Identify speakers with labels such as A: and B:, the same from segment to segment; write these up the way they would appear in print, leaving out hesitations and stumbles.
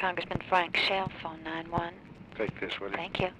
A: Congressman Frank Shelf on 9-1.
B: Take this with you.
A: Thank you.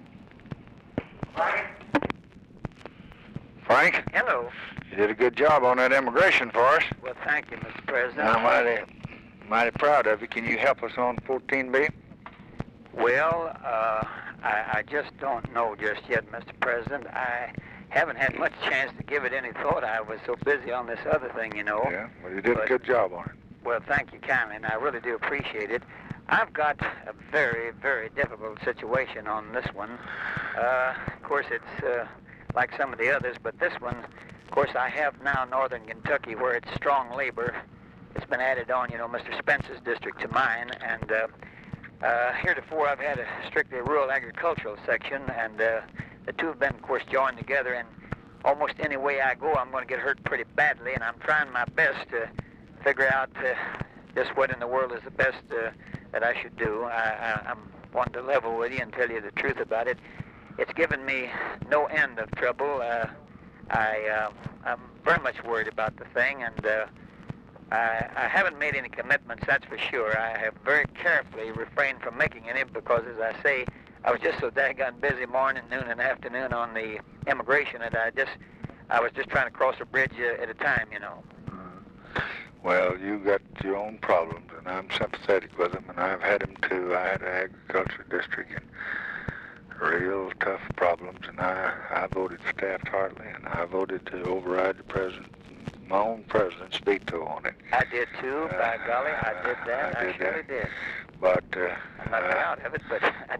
B: Frank?
C: Hello.
B: You did a good job on that immigration for us.
C: Well, thank you, Mr. President.
B: I'm mighty proud of you. Can you help us on 14B?
C: Well, I just don't know just yet, Mr. President. I haven't had much chance to give it any thought. I was so busy on this other thing, you know.
B: Yeah, well, you did a good job on it.
C: Well, thank you kindly, and I really do appreciate it. I've got a very, very difficult situation on this one. Of course, it's like some of the others, but this one, of course, I have now northern Kentucky where it's strong labor. It's been added on, you know, Mr. Spence's district to mine, and heretofore I've had a strictly rural agricultural section, and the two have been, of course, joined together, and almost any way I go, I'm going to get hurt pretty badly, and I'm trying my best to figure out just what in the world is the best that I should do. I'm wanting to level with you and tell you the truth about it. It's given me no end of trouble. I'm very much worried about the thing, and I haven't made any commitments, that's for sure. I have very carefully refrained from making any because, as I say, I was just so daggone busy morning, noon, and afternoon on the immigration that I was just trying to cross a bridge at a time, you know.
B: Well, you got your own problems, and I'm sympathetic with them, and I've had them too. I had an agriculture district and real tough problems, and I voted Taft-Hartley, and I voted to override the president, my own president's veto on it.
C: I did too, by golly, I did that. I surely did.
B: But
C: I'm not proud of it, but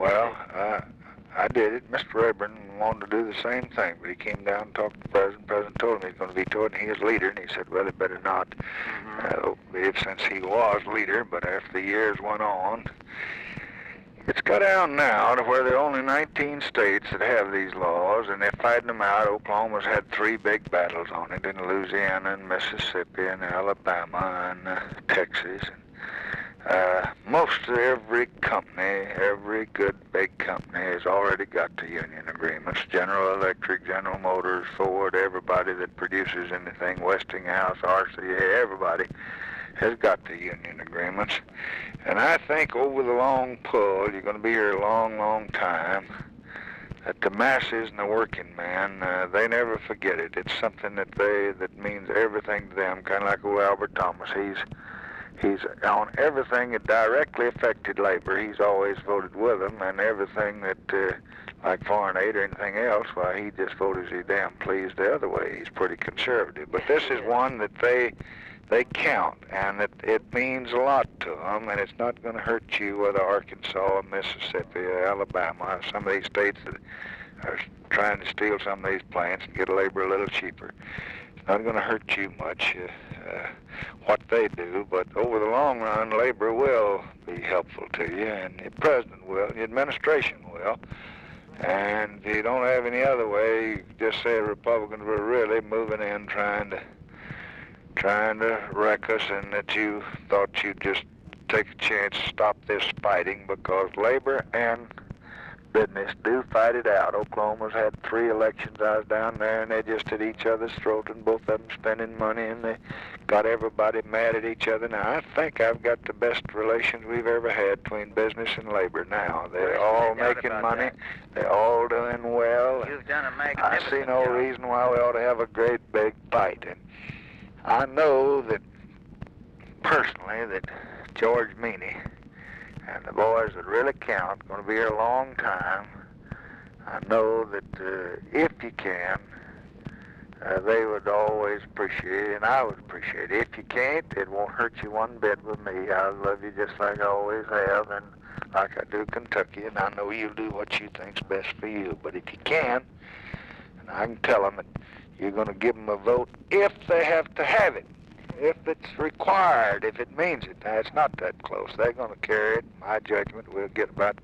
B: I did it. Mr. Rayburn wanted to do the same thing, but he came down and talked to the president. The president told him he's going to veto it, and he is leader, and he said, well, it better not. Since he was leader, but after the years went on, it's got down now to where there are only 19 states that have these laws, and they're fighting them out. Oklahoma's had 3 big battles on it, in Louisiana and Mississippi and Alabama and Texas. Most every company, every good big company has already got the union agreements. General Electric, General Motors, Ford, everybody that produces anything, Westinghouse, RCA, everybody has got the union agreements. And I think over the long pull, you're going to be here a long, long time, that the masses and the working man, they never forget it. It's something that means everything to them, kind of like old Albert Thomas. He's on everything that directly affected labor. He's always voted with them, and everything that, like foreign aid or anything else, why, he just voted as he damn pleased the other way. He's pretty conservative. But this is one that they count, and it means a lot to them, and it's not going to hurt you whether Arkansas, Mississippi, or Alabama, some of these states that are trying to steal some of these plants and get labor a little cheaper. It's not going to hurt you much what they do, but over the long run, labor will be helpful to you, and the president will, the administration will. And if you don't have any other way, you just say the Republicans were really moving in trying to wreck us, and that you thought you'd just take a chance to stop this fighting, because labor and business do fight it out. Oklahoma's had 3 elections. I was down there, and they just at each other's throat, and both of them spending money, and they got everybody mad at each other. Now, I think I've got the best relations we've ever had between business and labor now. They're all making money. They're all doing well.
C: You've done a magnificent
B: I see no reason why we ought to have a great big fight. And I know that, personally, that George Meany and the boys that really count are going to be here a long time. I know that if you can, they would always appreciate it, and I would appreciate it. If you can't, it won't hurt you one bit with me. I love you just like I always have, and like I do Kentucky, and I know you'll do what you think's best for you. But if you can, and I can tell them that you're going to give them a vote if they have to have it. If it's required, if it means it. Now, it's not that close. They're going to carry it. In my judgment, we'll get about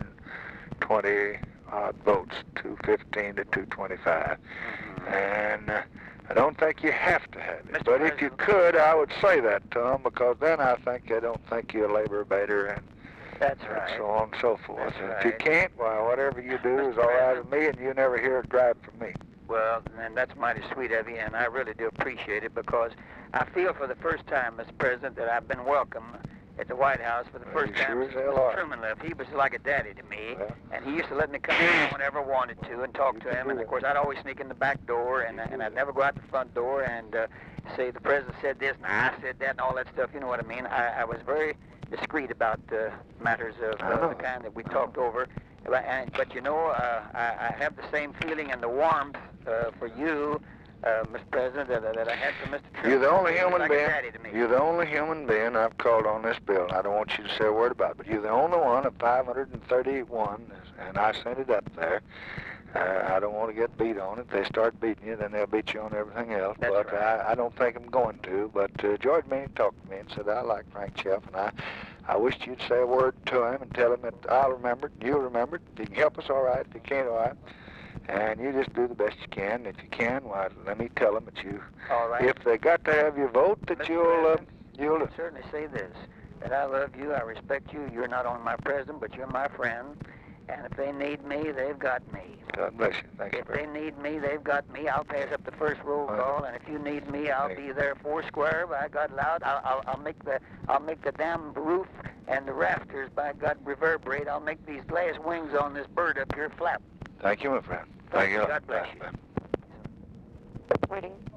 B: 220 odd votes, 215 to 225. And I don't think you have to have it. But if you could, I would say that to them, because then I think they don't think you're a labor baiter, and
C: that's right.
B: So on and so forth.
C: That's right.
B: If you can't, well, whatever you do is all right with me, and you never hear a gripe from me.
C: Well, and that's mighty sweet of you, and I really do appreciate it, because I feel for the first time, Mr. President, that I've been welcome at the White House for the first time
B: sure as
C: since
B: hell
C: Mr.
B: are.
C: Truman left. He was like a daddy to me,
B: Well.
C: and he used to let me come in whenever I wanted to and talk
B: You
C: to
B: can
C: him.
B: do
C: And, of
B: that.
C: course, I'd always sneak in the back door, and I'd never go out the front door and say the president said this, and I said that, and all that stuff. You know what I mean? I was very discreet about matters of the kind that we talked over. But you know, I have the same feeling and the warmth for you, Mr. President, that I had for Mr. Truman.
B: You're the only
C: He was
B: human
C: like
B: being.
C: a daddy to me.
B: You're the only human being I've called on this bill. I don't want you to say a word about it, but you're the only one of 531, and I sent it up there. I don't want to get beat on it. If they start beating you, then they'll beat you on everything else.
C: That's
B: but
C: right.
B: I don't think I'm going to. But George Meany talked to me and said, I like Frank Shelf, and I wished you'd say a word to him and tell him that I'll remember it, you'll remember it. If you can help us, all right. If you can't, all right. And you just do the best you can. If you can, why, let me tell them that you,
C: All right.
B: if they got to have your vote, that
C: Mr.
B: you'll
C: President, I can certainly say this, that I love you, I respect you. You're not only my president, but you're my friend. And if they need me, they've got me.
B: God bless you. Thank you
C: If
B: very
C: they
B: much.
C: need me, they've got me. I'll pass up the first roll
B: Right.
C: call, and if you need me, I'll be there four square. By God, loud, I'll make the damn roof and the rafters, by God, reverberate. I'll make these glass wings on this bird up here flap.
B: Thank you, my friend.
C: Thank you.
B: a lot.
C: God bless
B: Bye.
C: you.
A: Waiting.